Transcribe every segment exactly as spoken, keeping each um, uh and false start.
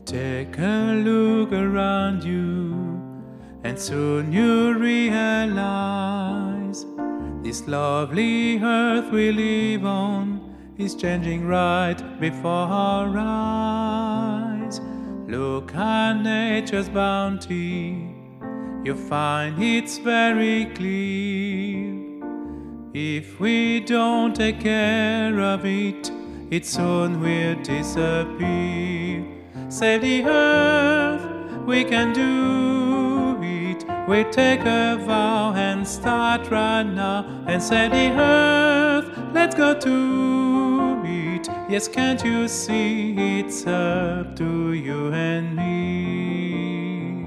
Take a look around you, and soon you realize this lovely earth we live on is changing right before our eyes. Look at nature's bounty, you'll find it's very clear. If we don't take care of it, it soon will disappear. Save the earth, we can do it. We take a vow and start right now and save the earth. Let's go to it. Yes, can't you see it's up to you and me?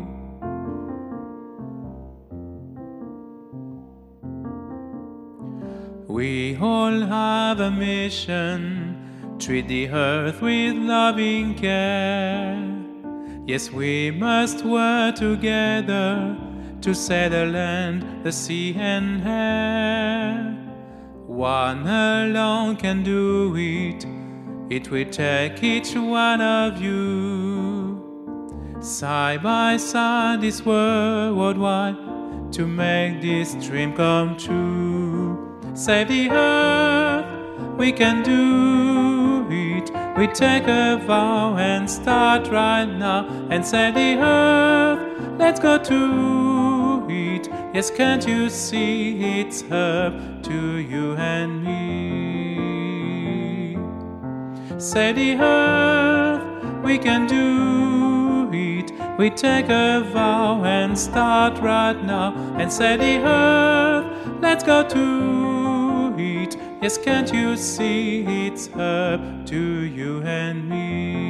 We all have a mission. Treat the earth with loving care. Yes, we must work together to save the land, the sea and air. One alone can do it. It will take each one of you. Side by side this world worldwide to make this dream come true. Save the earth, we can do it. We take a vow and start right now and save the earth. Let's go to it. Yes, can't you see it's up to you and me? Save the earth, we can do it. We take a vow and start right now and save the earth. Let's go to it. Yes, can't you see it's up to you and me?